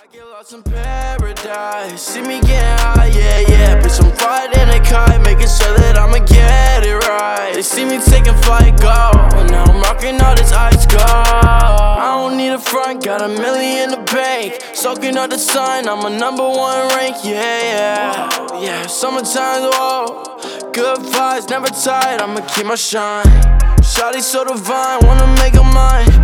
Get lost in paradise, see me getting high, yeah, yeah. Bitch, I'm riding a kite, making sure that I'ma get it right. They see me taking flight, go, and now I'm rocking all this ice gold. I don't need a front, got $1 million in the bank. Soaking up the sun, I'm a #1 rank, yeah, yeah. Yeah, summertime, whoa. Good vibes, never tired, I'ma keep my shine. Shawty so divine, wanna make her mine.